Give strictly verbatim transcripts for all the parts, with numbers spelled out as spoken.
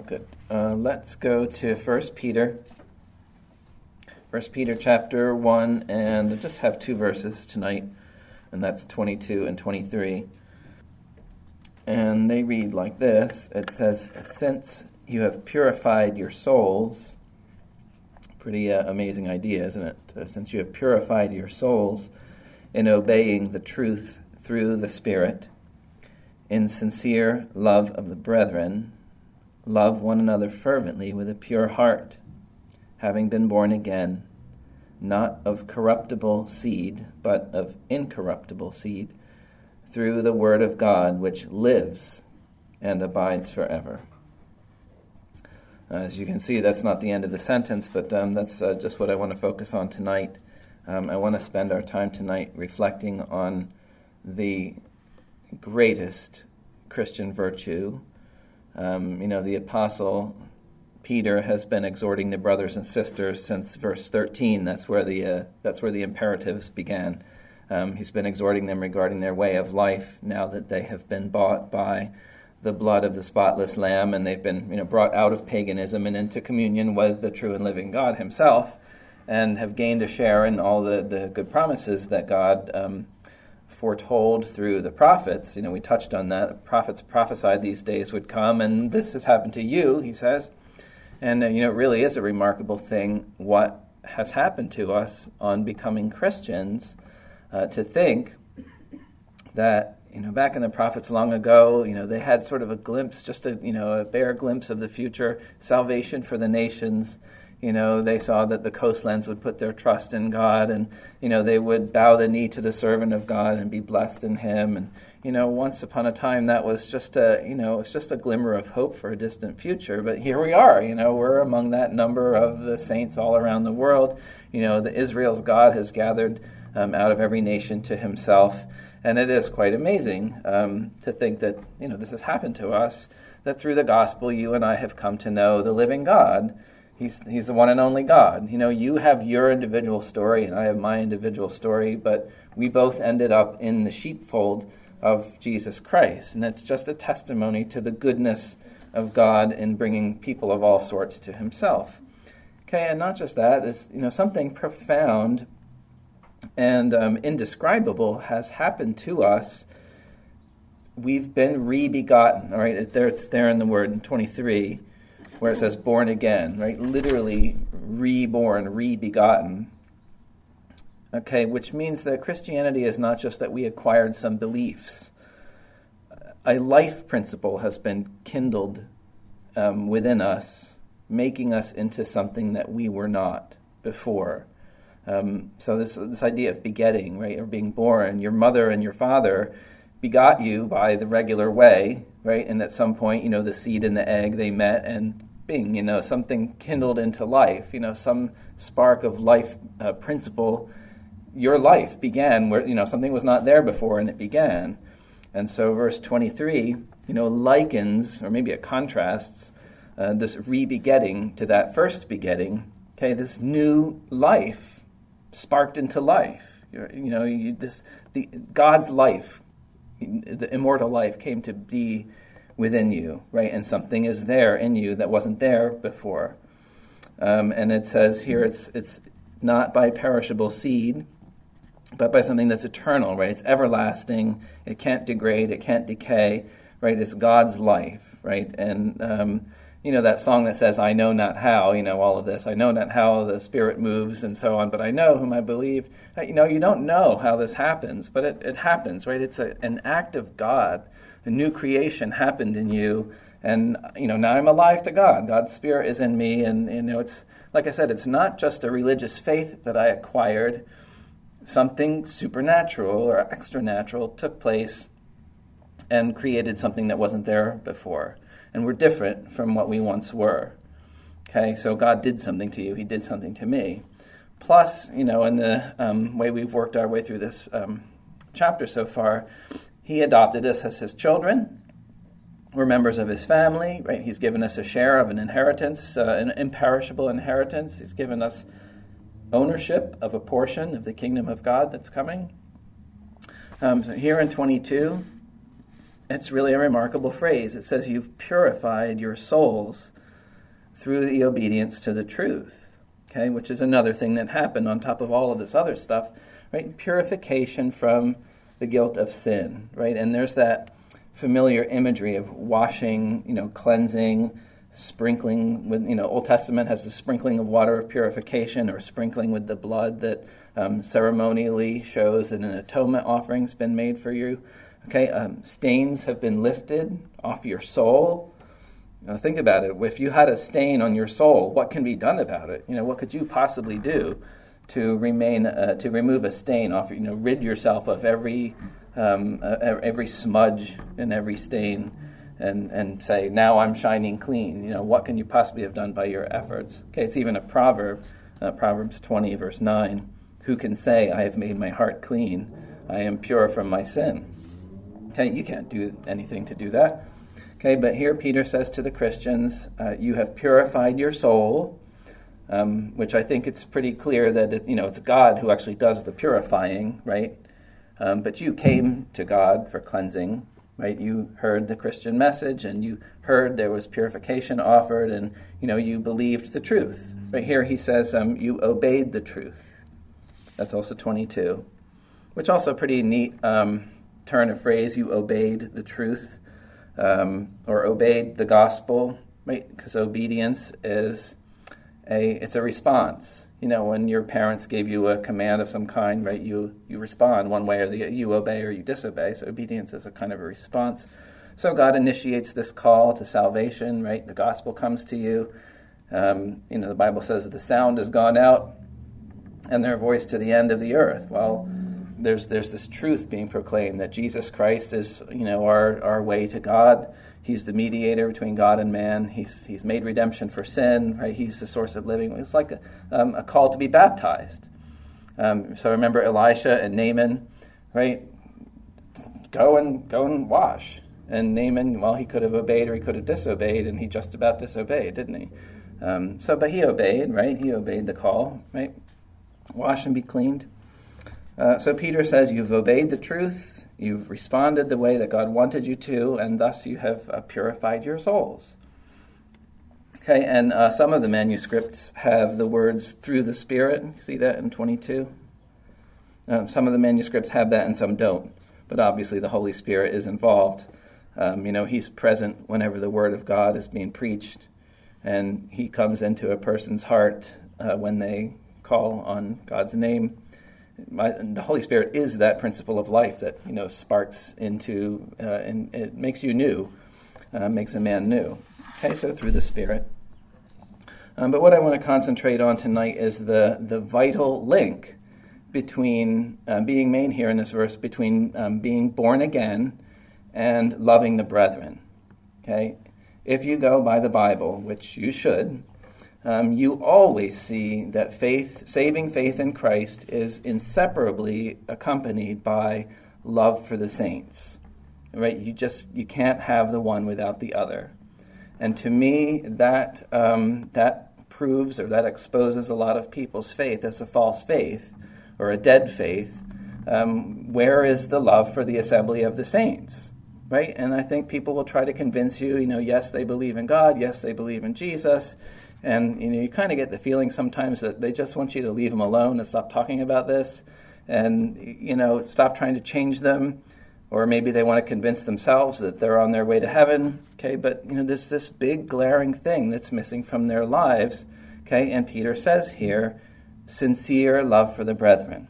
right, good. Uh, let's go to First Peter. First Peter chapter one, and I just have two verses tonight, and that's twenty-two and twenty-three. And they read like this. It says, "Since you have purified your souls," pretty uh, amazing idea, isn't it? Uh, since you have purified your souls in obeying the truth through the Spirit, in sincere love of the brethren, love one another fervently with a pure heart, having been born again, not of corruptible seed, but of incorruptible seed, through the word of God, which lives and abides forever. Uh, as you can see, that's not the end of the sentence, but um, that's uh, just what I want to focus on tonight. Um, I want to spend our time tonight reflecting on the greatest Christian virtue. Um, you know, the Apostle Peter has been exhorting the brothers and sisters since verse thirteen. That's where the uh, that's where the imperatives began. Um, he's been exhorting them regarding their way of life now that they have been bought by the blood of the spotless Lamb, and they've been, you know, brought out of paganism and into communion with the true and living God Himself, and have gained a share in all the, the good promises that God um, foretold through the prophets. You know, we touched on that. The prophets prophesied these days would come, and this has happened to you, he says. And, uh, you know, it really is a remarkable thing what has happened to us on becoming Christians, uh, to think that, you know, back in the prophets long ago, you know, they had sort of a glimpse, just a, you know, a bare glimpse of the future, salvation for the nations. You know, they saw that the coastlands would put their trust in God, and, you know, they would bow the knee to the servant of God and be blessed in Him. And, you know, once upon a time that was just a, you know, it's just a glimmer of hope for a distant future. But here we are, you know, we're among that number of the saints all around the world. You know, the Israel's God has gathered um, out of every nation to Himself. And it is quite amazing um, to think that, you know, this has happened to us, that through the gospel you and I have come to know the living God. He's he's the one and only God. You know, you have your individual story and I have my individual story, but we both ended up in the sheepfold of Jesus Christ. And it's just a testimony to the goodness of God in bringing people of all sorts to Himself. Okay, and not just that, it's, you know, something profound and um, indescribable has happened to us. We've been re-begotten, all right? It, there, it's there in the word in twenty-three, where it says born again, right? Literally reborn, re-begotten. Okay, which means that Christianity is not just that we acquired some beliefs. A life principle has been kindled um, within us, making us into something that we were not before. Um, so this this idea of begetting, right, or being born, your mother and your father begot you by the regular way, right, and at some point, you know, the seed and the egg, they met, and bing, you know, something kindled into life, you know, some spark of life uh, principle. Your life began where, you know, something was not there before, and it began. And so verse twenty-three, you know, likens, or maybe it contrasts, uh, this re-begetting to that first begetting, okay, this new life sparked into life. You're, you know, you, this the God's life, the immortal life, came to be within you, right? And something is there in you that wasn't there before. Um, and it says here, it's it's not by perishable seed, but by something that's eternal, right? It's everlasting. It can't degrade. It can't decay, right? It's God's life, right? And um, you know, that song that says, I know not how, you know, all of this. I know not how the Spirit moves and so on, but I know whom I believe. You know, you don't know how this happens, but it, it happens, right? It's a, an act of God. A new creation happened in you, and, you know, now I'm alive to God. God's Spirit is in me, and, you know, it's, like I said, it's not just a religious faith that I acquired. Something supernatural or extra-natural took place and created something that wasn't there before. And we're different from what we once were. Okay, so God did something to you. He did something to me. Plus, you know, in the um, way we've worked our way through this um, chapter so far, He adopted us as His children. We're members of His family, right? He's given us a share of an inheritance, uh, an imperishable inheritance. He's given us ownership of a portion of the kingdom of God that's coming. Um, so here in twenty-two, it's really a remarkable phrase. It says you've purified your souls through the obedience to the truth, okay, which is another thing that happened on top of all of this other stuff, right? Purification from the guilt of sin, right? And there's that familiar imagery of washing, you know, cleansing, sprinkling with, you know, Old Testament has the sprinkling of water of purification, or sprinkling with the blood that um, ceremonially shows that an atonement offering's been made for you. Okay, um, stains have been lifted off your soul. Now think about it. If you had a stain on your soul, what can be done about it? You know, what could you possibly do to remain uh, to remove a stain off? You know, rid yourself of every um, uh, every smudge and every stain, and and say, now I'm shining clean. You know, what can you possibly have done by your efforts? Okay, it's even a proverb, uh, Proverbs twenty, verse nine. Who can say, I have made my heart clean? I am pure from my sin. Okay, you can't do anything to do that. Okay, but here Peter says to the Christians, uh, you have purified your soul, um, which I think it's pretty clear that it, you know it's God who actually does the purifying, right? Um, but you came to God for cleansing, right? You heard the Christian message, and you heard there was purification offered, and you know you believed the truth. Right here he says um, you obeyed the truth. That's also twenty-two, which also a pretty neat um, turn of phrase. You obeyed the truth. Um, or obeyed the gospel, right? Because obedience is a it's a response. You know, when your parents gave you a command of some kind, right? You you respond one way or the other. You obey or you disobey. So obedience is a kind of a response. So God initiates this call to salvation, right? The gospel comes to you. Um, you know, the Bible says that the sound has gone out, and their voice to the end of the earth. Well, There's there's this truth being proclaimed that Jesus Christ is, you know, our, our way to God. He's the mediator between God and man. He's he's made redemption for sin, right? He's the source of living. It's like a, um, a call to be baptized. Um, so remember Elisha and Naaman, right? Go and go and wash. And Naaman, well, he could have obeyed or he could have disobeyed, and he just about disobeyed, didn't he? Um, so, but he obeyed, right? He obeyed the call, right? Wash and be cleaned. Uh, so Peter says you've obeyed the truth, you've responded the way that God wanted you to, and thus you have uh, purified your souls. Okay, and uh, some of the manuscripts have the words through the Spirit. You see that in twenty-two? Um, some of the manuscripts have that and some don't, but obviously the Holy Spirit is involved. Um, you know, he's present whenever the Word of God is being preached, and he comes into a person's heart uh, when they call on God's name. My, the Holy Spirit is that principle of life that, you know, sparks into, uh, and it makes you new, uh, makes a man new. Okay, so through the Spirit. Um, but what I want to concentrate on tonight is the, the vital link between, uh, being made here in this verse, between um, being born again and loving the brethren. Okay, if you go by the Bible, which you should, Um, you always see that faith, saving faith in Christ, is inseparably accompanied by love for the saints. Right? You just you can't have the one without the other. And to me, that um, that proves or that exposes a lot of people's faith as a false faith or a dead faith. Um, where is the love for the assembly of the saints? Right? And I think people will try to convince you. You know, yes, they believe in God. Yes, they believe in Jesus. And you know, you kind of get the feeling sometimes that they just want you to leave them alone and stop talking about this, and you know, stop trying to change them, or maybe they want to convince themselves that they're on their way to heaven. Okay, but you know, there's this big glaring thing that's missing from their lives. Okay, and Peter says here, sincere love for the brethren.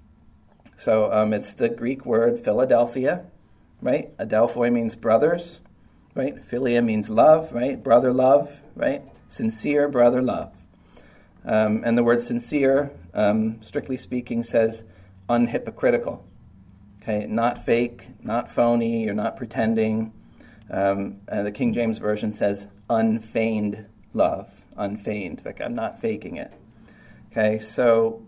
So um, it's the Greek word Philadelphia, right? Adelphoi means brothers, right? Philia means love, right? Brother love, right? Sincere brother love. Um, and the word sincere, um, strictly speaking, says unhypocritical. Okay, not fake, not phony, you're not pretending. Um, and the King James Version says unfeigned love, unfeigned, like I'm not faking it. Okay, so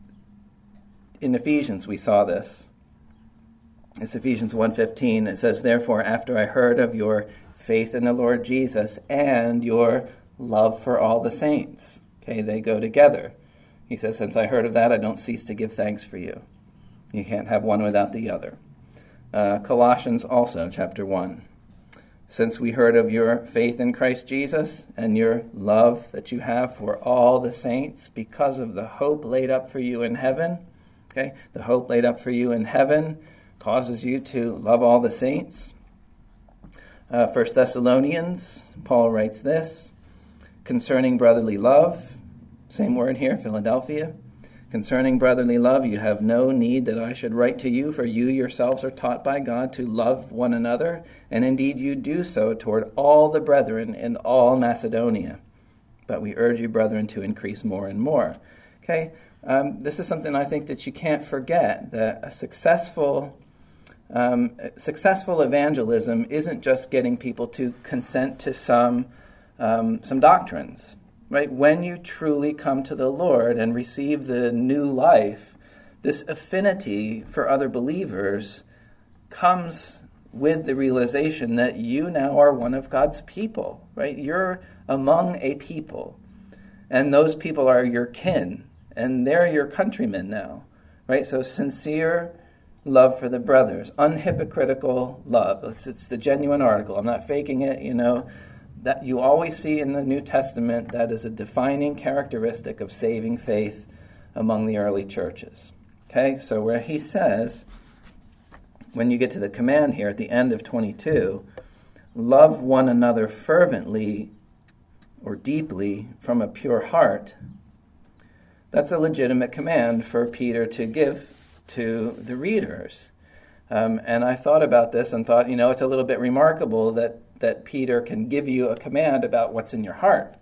in Ephesians we saw this. It's Ephesians one fifteen. It says, therefore, after I heard of your faith in the Lord Jesus and your love for all the saints. Okay, they go together. He says, since I heard of that, I don't cease to give thanks for you. You can't have one without the other. Uh, Colossians also, chapter one. Since we heard of your faith in Christ Jesus and your love that you have for all the saints because of the hope laid up for you in heaven, okay, the hope laid up for you in heaven causes you to love all the saints. Uh, First Thessalonians, Paul writes this, concerning brotherly love, same word here, Philadelphia. Concerning brotherly love, you have no need that I should write to you, for you yourselves are taught by God to love one another, and indeed you do so toward all the brethren in all Macedonia. But we urge you, brethren, to increase more and more. Okay, um, this is something I think that you can't forget, that a successful, um, successful evangelism isn't just getting people to consent to some, um, some doctrines. Right? When you truly come to the Lord and receive the new life, this affinity for other believers comes with the realization that you now are one of God's people, right? You're among a people, and those people are your kin, and they're your countrymen now, right? So sincere love for the brothers, unhypocritical love. It's, it's the genuine article. I'm not faking it, you know. That you always see in the New Testament, that is a defining characteristic of saving faith among the early churches. Okay, so where he says, when you get to the command here at the end of twenty-two, love one another fervently or deeply from a pure heart, that's a legitimate command for Peter to give to the readers. Um, and I thought about this and thought, you know, it's a little bit remarkable that that Peter can give you a command about what's in your heart.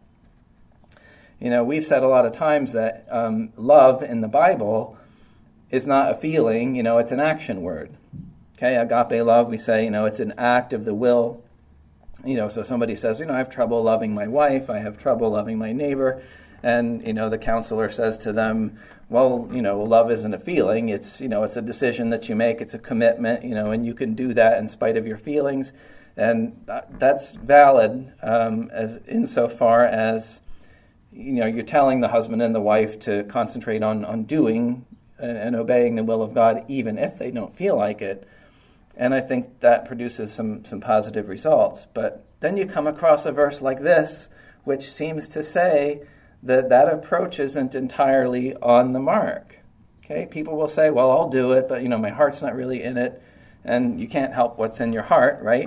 You know, we've said a lot of times that um, love in the Bible is not a feeling, you know, it's an action word. Okay, agape love, we say, you know, it's an act of the will. You know, so somebody says, you know, I have trouble loving my wife, I have trouble loving my neighbor, and, you know, the counselor says to them, well, you know, love isn't a feeling, it's, you know, it's a decision that you make, it's a commitment, you know, and you can do that in spite of your feelings. And that's valid um, as insofar as, you know, you're telling the husband and the wife to concentrate on, on doing and obeying the will of God, even if they don't feel like it. And I think that produces some, some positive results. But then you come across a verse like this, which seems to say that that approach isn't entirely on the mark. Okay, people will say, well, I'll do it, but, you know, my heart's not really in it. And you can't help what's in your heart, right?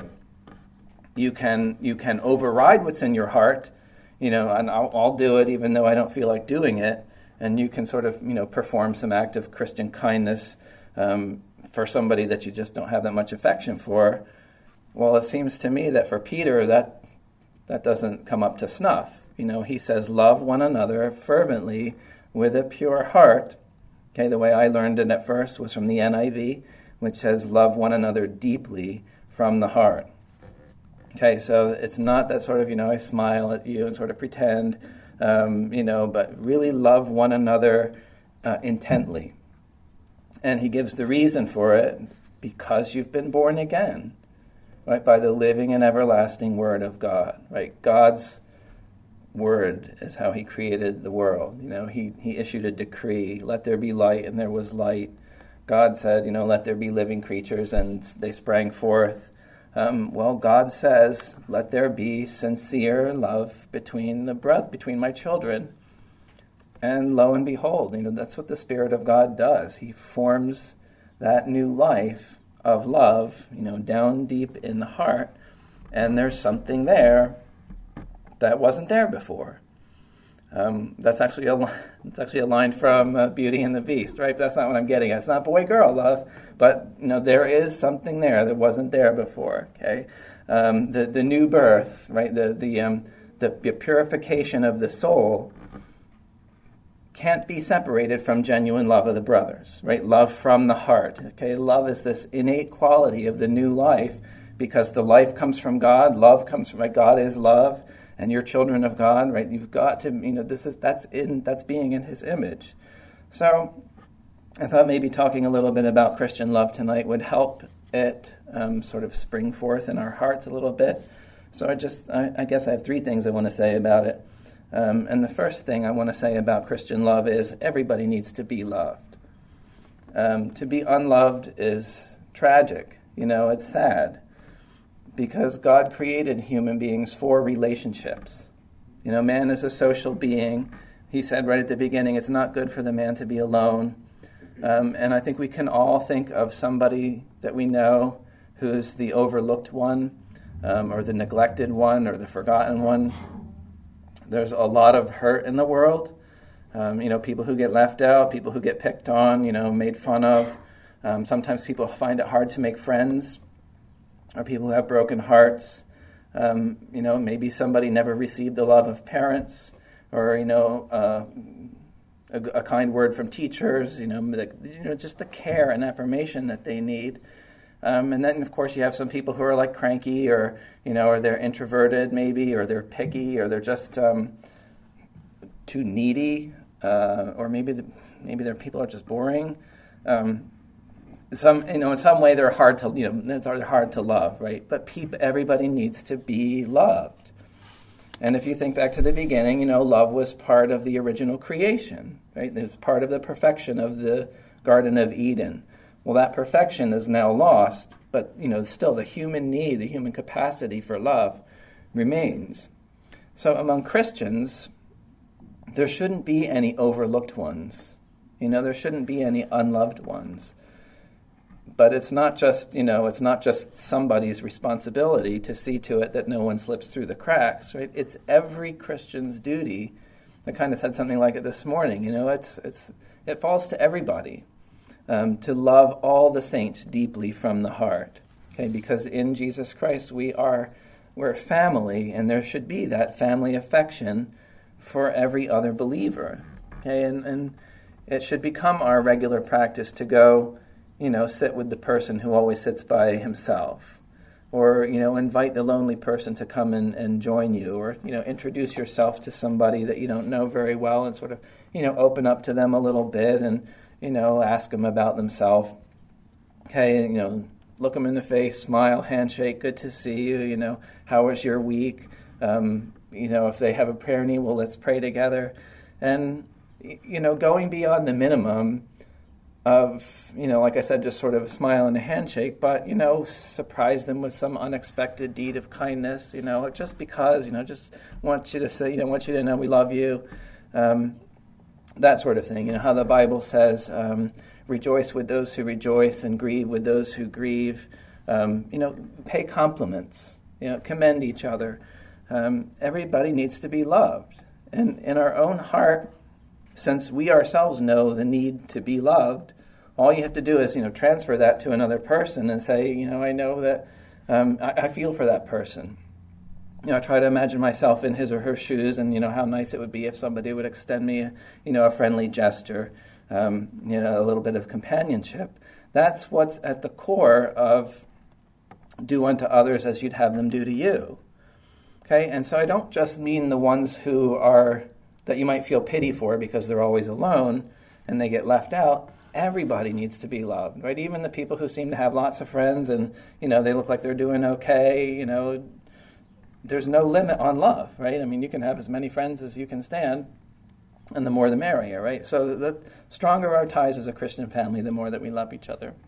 You can you can override what's in your heart, you know, and I'll, I'll do it even though I don't feel like doing it. And you can sort of, you know, perform some act of Christian kindness um, for somebody that you just don't have that much affection for. Well, it seems to me that for Peter, that that doesn't come up to snuff. You know, he says, love one another fervently with a pure heart. Okay, the way I learned it at first was from the N I V, which says, love one another deeply from the heart. Okay, so it's not that sort of, you know, I smile at you and sort of pretend, um, you know, but really love one another uh, intently. And he gives the reason for it, because you've been born again, right, by the living and everlasting Word of God, right? God's Word is how he created the world. You know, he, he issued a decree, let there be light, and there was light. God said, you know, let there be living creatures, and they sprang forth. Um, well, God says, let there be sincere love between the breath, between my children. And lo and behold, you know, that's what the Spirit of God does. He forms that new life of love, you know, down deep in the heart. And there's something there that wasn't there before. Um, that's actually a that's actually a line from uh, Beauty and the Beast, right? But that's not what I'm getting at. It's not boy-girl love, but you know there is something there that wasn't there before. Okay, um, the the new birth, right? The the um, the purification of the soul can't be separated from genuine love of the brothers, right? Love from the heart. Okay, love is this innate quality of the new life, because the life comes from God. Love comes from, right? God is love. And you're children of God, right? You've got to, you know, this is that's in that's being in His image. So, I thought maybe talking a little bit about Christian love tonight would help it um, sort of spring forth in our hearts a little bit. So I just, I, I guess I have three things I want to say about it. Um, and the first thing I want to say about Christian love is everybody needs to be loved. Um, to be unloved is tragic. You know, it's sad because God created human beings for relationships. You know, man is a social being. He said right at the beginning, it's not good for the man to be alone. Um, and I think we can all think of somebody that we know who's the overlooked one, um, or the neglected one, or the forgotten one. There's a lot of hurt in the world. Um, you know, people who get left out, people who get picked on, you know, made fun of. Um, sometimes people find it hard to make friends, or people who have broken hearts. Um, you know, maybe somebody never received the love of parents, or, you know, uh, a, a kind word from teachers, you know, the, you know, just the care and affirmation that they need. Um, and then, of course, you have some people who are like cranky, or, you know, or they're introverted maybe, or they're picky, or they're just um, too needy, uh, or maybe the, maybe their people are just boring. Um, some, you know, in some way they're hard to, you know, they're hard to love, right? But people, everybody needs to be loved. And if you think back to the beginning, you know, love was part of the original creation, right? It was part of the perfection of the Garden of Eden. Well, that perfection is now lost, but, you know, still the human need, the human capacity for love remains. So among Christians, there shouldn't be any overlooked ones. You know, there shouldn't be any unloved ones. But it's not just, you know, it's not just somebody's responsibility to see to it that no one slips through the cracks, right? It's every Christian's duty. I kind of said something like it this morning. You know, it's it's it falls to everybody um, to love all the saints deeply from the heart. Okay, because in Jesus Christ we are we're a family, and there should be that family affection for every other believer. Okay, and and it should become our regular practice to go, you know, sit with the person who always sits by himself, or, you know, invite the lonely person to come and, and join you, or, you know, introduce yourself to somebody that you don't know very well and sort of, you know, open up to them a little bit and, you know, ask them about themselves. Okay, you know, look them in the face, smile, handshake, good to see you, you know, how was your week? Um, you know, if they have a prayer need, well, let's pray together. And, you know, going beyond the minimum of, you know, like I said, just sort of a smile and a handshake, but, you know, surprise them with some unexpected deed of kindness, you know, just because, you know, just want you to say, you know, want you to know we love you, um, that sort of thing. You know, how the Bible says, um, rejoice with those who rejoice and grieve with those who grieve. Um, you know, pay compliments, you know, commend each other. Um, everybody needs to be loved. And in our own heart, since we ourselves know the need to be loved, all you have to do is, you know, transfer that to another person and say, you know, I know that um, I, I feel for that person. You know, I try to imagine myself in his or her shoes, and, you know, how nice it would be if somebody would extend me, you know, a friendly gesture, um, you know, a little bit of companionship. That's what's at the core of do unto others as you'd have them do to you. Okay, and so I don't just mean the ones who are, that you might feel pity for because they're always alone and they get left out. Everybody needs to be loved, right? Even the people who seem to have lots of friends and, you know, they look like they're doing okay, you know, there's no limit on love, right? I mean, you can have as many friends as you can stand, and the more the merrier, right? So the stronger our ties as a Christian family, the more that we love each other.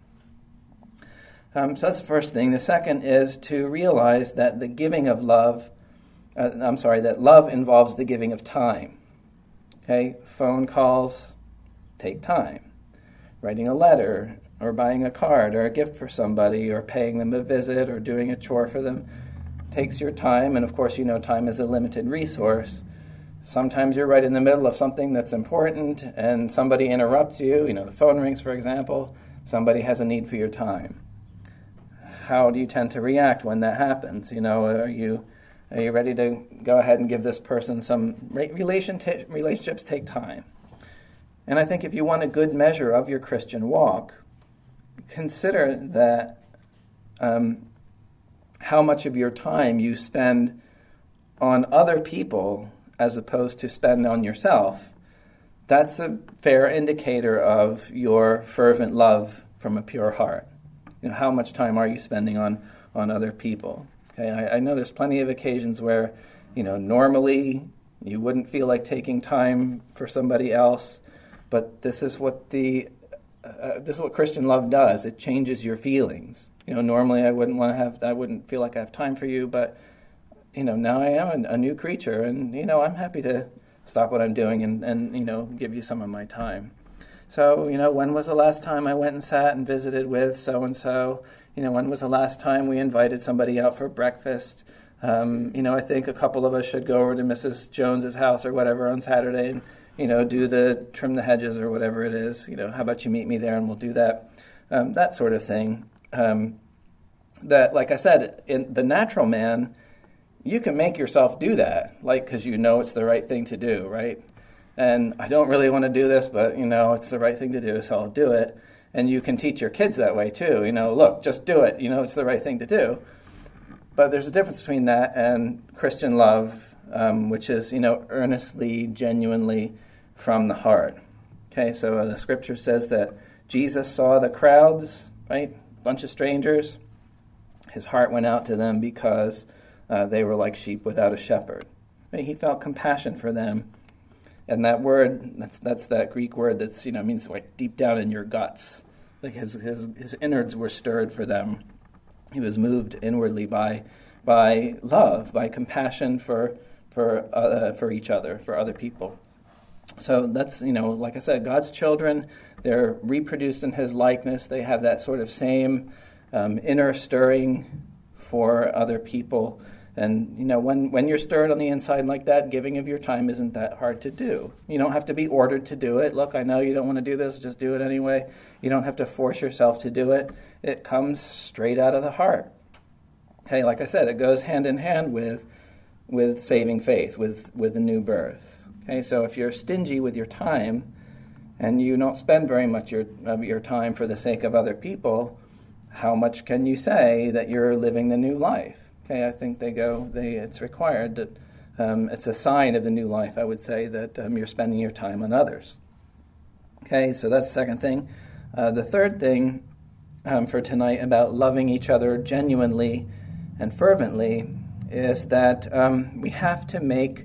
Um, so that's the first thing. The second is to realize that the giving of love, uh, I'm sorry, that love involves the giving of time. Okay, phone calls take time. Writing a letter, or buying a card, or a gift for somebody, or paying them a visit, or doing a chore for them takes your time. And of course, you know, time is a limited resource. Sometimes you're right in the middle of something that's important, and somebody interrupts you. You know, the phone rings, for example. Somebody has a need for your time. How do you tend to react when that happens? You know, are you are you ready to go ahead and give this person some relation t- relationships take time? And I think if you want a good measure of your Christian walk, consider that um, how much of your time you spend on other people as opposed to spend on yourself. That's a fair indicator of your fervent love from a pure heart. You know, how much time are you spending on, on other people? Okay, I, I know there's plenty of occasions where, you know, normally you wouldn't feel like taking time for somebody else. But this is what the uh, this is what Christian love does. It changes your feelings. you know, normally I wouldn't want to have, I wouldn't feel like I have time for you, but, you know, now I am a, a new creature, and, you know, I'm happy to stop what I'm doing and, and, you know, give you some of my time. So, you know, when was the last time I went and sat and visited with so-and-so? You know, when was the last time we invited somebody out for breakfast? Um, you know, I think a couple of us should go over to Missus Jones's house or whatever on Saturday and, you know, do the trim the hedges or whatever it is. You know, how about you meet me there and we'll do that. Um, that sort of thing. Um, that, like I said, in the natural man, you can make yourself do that, like, because you know it's the right thing to do, right? And I don't really want to do this, but, you know, it's the right thing to do, so I'll do it. And you can teach your kids that way, too. You know, look, just do it. You know, it's the right thing to do. But there's a difference between that and Christian love, um, which is, you know, earnestly, genuinely from the heart. Okay, so uh, the scripture says that Jesus saw the crowds, right, a bunch of strangers. His heart went out to them because uh, they were like sheep without a shepherd. Right? He felt compassion for them. And that word, that's that's that Greek word that's, you know, means like deep down in your guts. Like his his, his innards were stirred for them. He was moved inwardly by by love, by compassion for for uh, for each other, for other people. So that's, you know, like I said, God's children, they're reproduced in his likeness. They have that sort of same um, inner stirring for other people. And, you know, when, when you're stirred on the inside like that, giving of your time isn't that hard to do. You don't have to be ordered to do it. Look, I know you don't want to do this, just do it anyway. You don't have to force yourself to do it. It comes straight out of the heart. Hey, like I said, it goes hand in hand with with saving faith, with, with the new birth. Okay, so if you're stingy with your time and you don't spend very much your, of your time for the sake of other people, how much can you say that you're living the new life? Okay, I think they go, they, it's required that um, it's a sign of the new life, I would say, that um, you're spending your time on others. Okay, so that's the second thing. Uh, the third thing um, for tonight about loving each other genuinely and fervently is that um, we have to make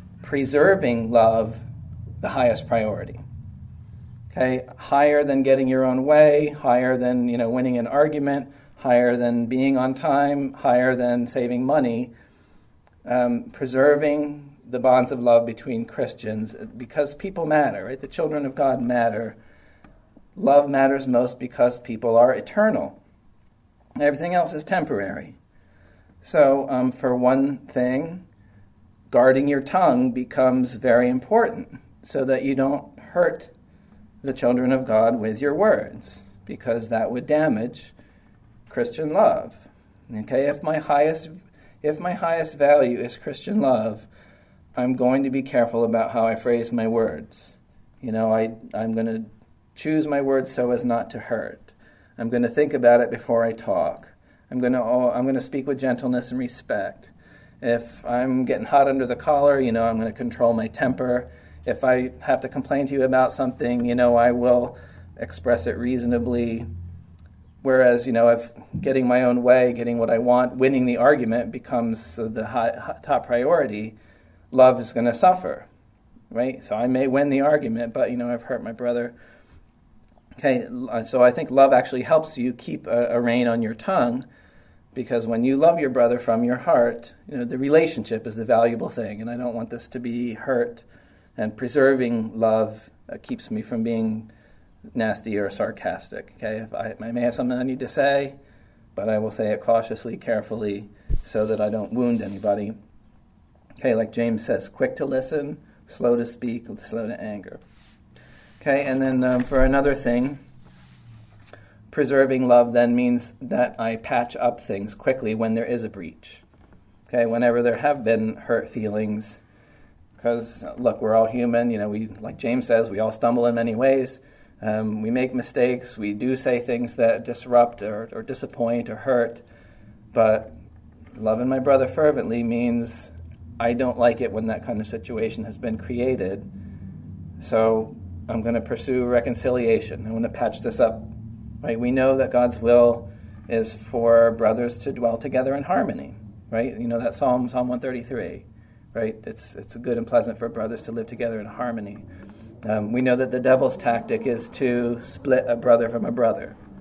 preserving love the highest priority. Okay, higher than getting your own way, higher than, you know, winning an argument, higher than being on time, higher than saving money, um, preserving the bonds of love between Christians, because people matter, right? The children of God matter. Love matters most because people are eternal. Everything else is temporary. So, um, for one thing, guarding your tongue becomes very important so that you don't hurt the children of God with your words, because that would damage Christian love. Okay, if my highest if my highest value is Christian love, I'm going to be careful about how I phrase my words. You know, I I'm going to choose my words so as not to hurt. I'm going to think about it before I talk. I'm going to oh, I'm going to speak with gentleness and respect. If I'm getting hot under the collar, you know, I'm going to control my temper. If I have to complain to you about something, you know, I will express it reasonably. Whereas, you know, if getting my own way, getting what I want, winning the argument becomes the high, high, top priority, love is going to suffer, right? So I may win the argument, but, you know, I've hurt my brother. Okay, so I think love actually helps you keep a, a rein on your tongue, because when you love your brother from your heart, you know, the relationship is the valuable thing, and I don't want this to be hurt. And preserving love uh, keeps me from being nasty or sarcastic. Okay, if I, I may have something I need to say, but I will say it cautiously, carefully, so that I don't wound anybody. Okay, like James says, quick to listen, slow to speak, slow to anger. Okay, and then um, for another thing, preserving love then means that I patch up things quickly when there is a breach. Okay, whenever there have been hurt feelings, because look, we're all human. You know, we, like James says, we all stumble in many ways. Um, we make mistakes. We do say things that disrupt or, or disappoint or hurt. But loving my brother fervently means I don't like it when that kind of situation has been created. So I'm going to pursue reconciliation. I'm going to patch this up. Right? We know that God's will is for brothers to dwell together in harmony. Right? You know that Psalm, Psalm one thirty-three. Right? It's it's good and pleasant for brothers to live together in harmony. Um, we know that the devil's tactic is to split a brother from a brother.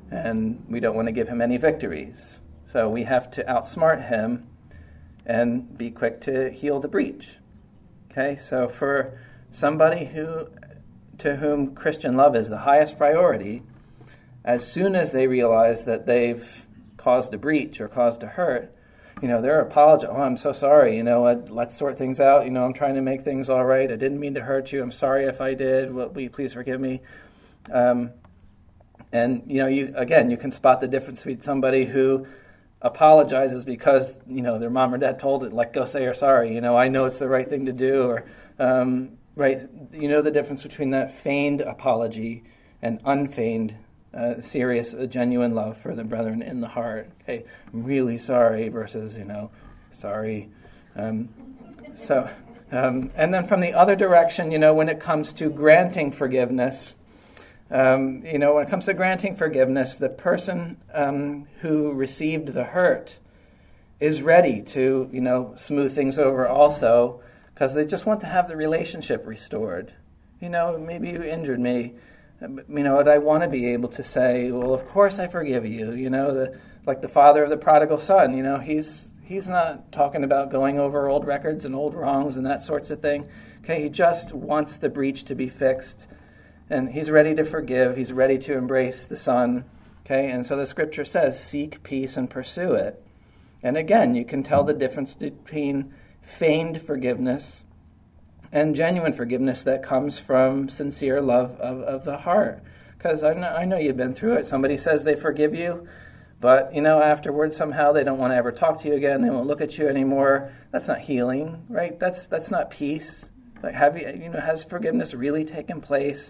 and we don't want to give him any victories. So we have to outsmart him and be quick to heal the breach. Okay, so for somebody who to whom Christian love is the highest priority, as soon as they realize that they've caused a breach or caused a hurt, you know, they're apologizing. Oh, I'm so sorry. You know, let's sort things out. You know, I'm trying to make things all right. I didn't mean to hurt you. I'm sorry if I did. Will you please forgive me? Um, and, you know, you again, you can spot the difference between somebody who apologizes because, you know, their mom or dad told it, like, go say you're sorry. You know, I know it's the right thing to do. Or, um, right, you know the difference between that feigned apology and unfeigned Uh, serious, uh, genuine love for the brethren in the heart. Hey, I'm really sorry versus, you know, sorry. Um, so, um, and then from the other direction, you know, when it comes to granting forgiveness, um, you know, when it comes to granting forgiveness, the person um, who received the hurt is ready to, you know, smooth things over also, because they just want to have the relationship restored. You know, maybe you injured me. You know, and I want to be able to say, well, of course I forgive you. You know, the, like the father of the prodigal son, you know, he's he's not talking about going over old records and old wrongs and that sorts of thing. Okay, he just wants the breach to be fixed, and he's ready to forgive. He's ready to embrace the son. Okay, and so the scripture says, seek peace and pursue it. And again, you can tell the difference between feigned forgiveness and genuine forgiveness that comes from sincere love of, of the heart. Because I know, I know you've been through it. Somebody says they forgive you, but, you know, afterwards somehow they don't want to ever talk to you again. They won't look at you anymore. That's not healing, right? That's that's not peace. Like, have you, you know, has forgiveness really taken place?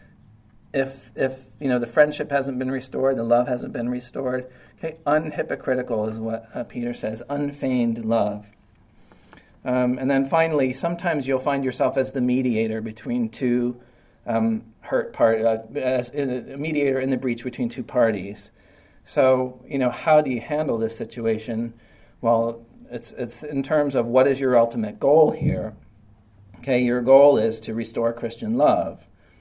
If, if you know, the friendship hasn't been restored, the love hasn't been restored. Okay, unhypocritical is what uh, Peter says, unfeigned love. Um, and then finally, sometimes you'll find yourself as the mediator between two um, hurt part, uh, as in a mediator in the breach between two parties. So, you know, how do you handle this situation? Well, it's it's in terms of what is your ultimate goal here. Okay, your goal is to restore Christian love,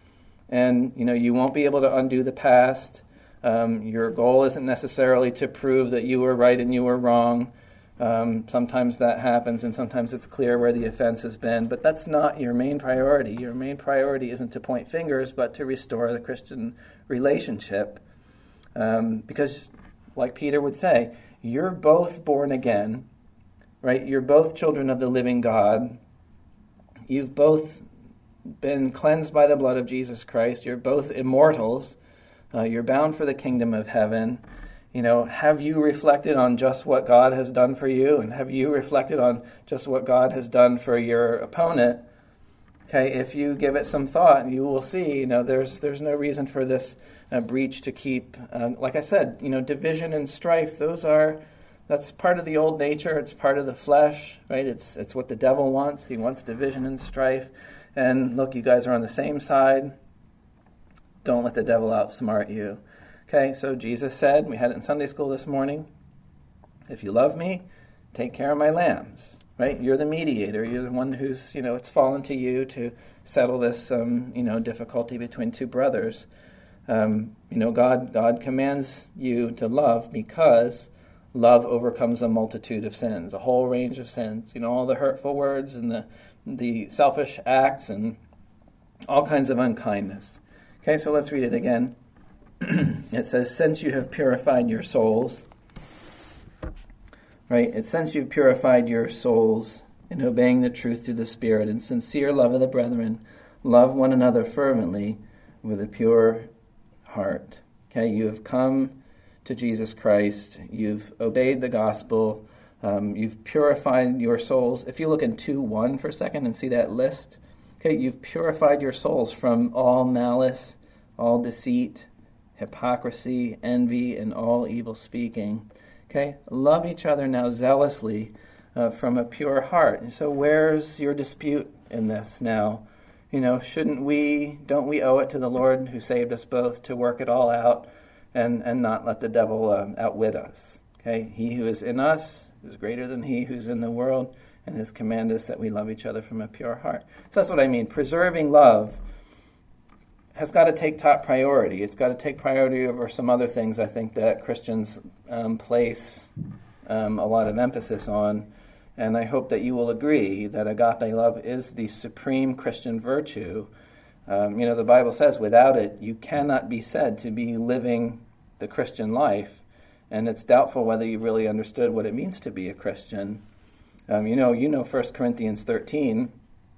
and you know you won't be able to undo the past. Um, your goal isn't necessarily to prove that you were right and you were wrong. Um, sometimes that happens, and sometimes it's clear where the offense has been, but that's not your main priority. Your main priority isn't to point fingers, but to restore the Christian relationship. Um, because, like Peter would say, you're both born again, right? You're both children of the living God. You've both been cleansed by the blood of Jesus Christ. You're both immortals. Uh, you're bound for the kingdom of heaven. You know, have you reflected on just what God has done for you? And have you reflected on just what God has done for your opponent? Okay, if you give it some thought, you will see, you know, there's there's no reason for this uh, breach to keep, uh, like I said, you know, division and strife, those are, that's part of the old nature, it's part of the flesh, right? It's, it's what the devil wants. He wants division and strife. And look, you guys are on the same side. Don't let the devil outsmart you. Okay, so Jesus said, we had it in Sunday school this morning, if you love me, take care of my lambs, right? You're the mediator. You're the one who's, you know, it's fallen to you to settle this, um, you know, difficulty between two brothers. Um, you know, God, God commands you to love because love overcomes a multitude of sins, a whole range of sins. You know, all the hurtful words and the the selfish acts and all kinds of unkindness. Okay, so let's read it again. It says, since you have purified your souls, right? It since you've purified your souls in obeying the truth through the Spirit and sincere love of the brethren, love one another fervently with a pure heart. Okay, you have come to Jesus Christ. You've obeyed the gospel. Um, you've purified your souls. If you look in two one for a second and see that list, okay, you've purified your souls from all malice, all deceit, hypocrisy, envy, and all evil speaking. Okay, love each other now zealously uh, from a pure heart. And so where's your dispute in this now? You know, shouldn't we, don't we owe it to the Lord who saved us both to work it all out and, and not let the devil um, outwit us? Okay, he who is in us is greater than he who's in the world, and has commanded us that we love each other from a pure heart. So that's what I mean. Preserving love has got to take top priority. It's got to take priority over some other things I think that Christians um, place um, a lot of emphasis on. And I hope that you will agree that agape love is the supreme Christian virtue. Um, you know, the Bible says without it, you cannot be said to be living the Christian life. And it's doubtful whether you really understood what it means to be a Christian. Um, you know, you know First Corinthians thirteen,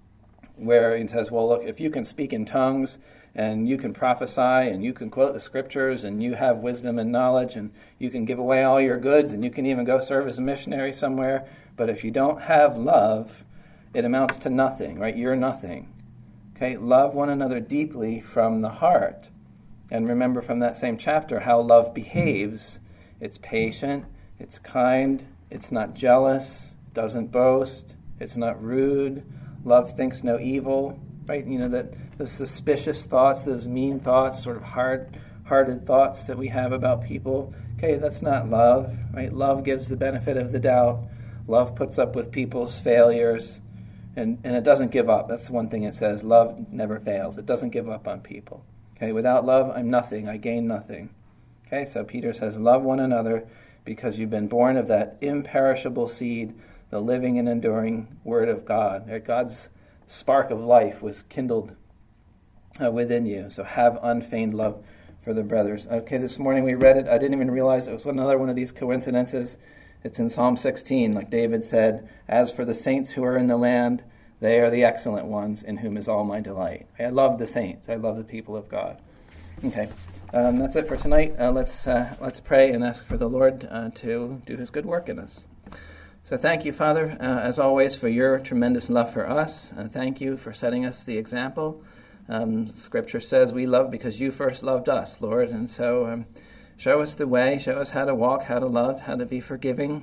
where it says, well, look, if you can speak in tongues and you can prophesy and you can quote the scriptures and you have wisdom and knowledge and you can give away all your goods and you can even go serve as a missionary somewhere, but if you don't have love, it amounts to nothing, right? You're nothing. Okay, love one another deeply from the heart. And remember from that same chapter how love behaves. It's patient, it's kind, it's not jealous, doesn't boast, it's not rude. Love thinks no evil, right? You know, that the suspicious thoughts, those mean thoughts, sort of hard-hearted thoughts that we have about people, okay, that's not love, right? Love gives the benefit of the doubt. Love puts up with people's failures, and, and it doesn't give up. That's the one thing it says. Love never fails. It doesn't give up on people. Okay, without love, I'm nothing. I gain nothing. Okay, so Peter says, love one another because you've been born of that imperishable seed, the living and enduring Word of God. God's spark of life was kindled uh, within you. So have unfeigned love for the brothers. Okay, this morning we read it. I didn't even realize it was another one of these coincidences. It's in Psalm sixteen, like David said, as for the saints who are in the land, they are the excellent ones in whom is all my delight. I love the saints. I love the people of God. Okay, um, that's it for tonight. Uh, let's uh, let's pray and ask for the Lord uh, to do his good work in us. So thank you, Father, uh, as always, for your tremendous love for us. Uh, thank you for setting us the example. Um, Scripture says we love because you first loved us, Lord. And so um, show us the way, show us how to walk, how to love, how to be forgiving,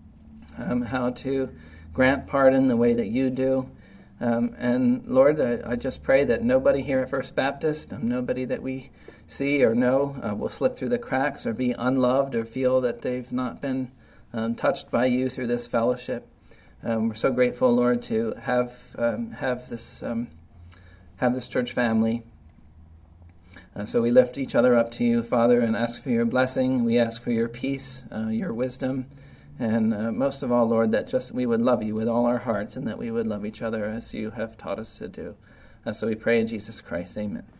um, how to grant pardon the way that you do. Um, and Lord, I, I just pray that nobody here at First Baptist, um, nobody that we see or know uh, will slip through the cracks or be unloved or feel that they've not been Um, touched by you through this fellowship. Um, we're so grateful, Lord, to have um, have this um, have this church family. Uh, so we lift each other up to you, Father, and ask for your blessing. We ask for your peace, uh, your wisdom, and uh, most of all, Lord, that just we would love you with all our hearts and that we would love each other as you have taught us to do. Uh, so we pray in Jesus Christ. Amen.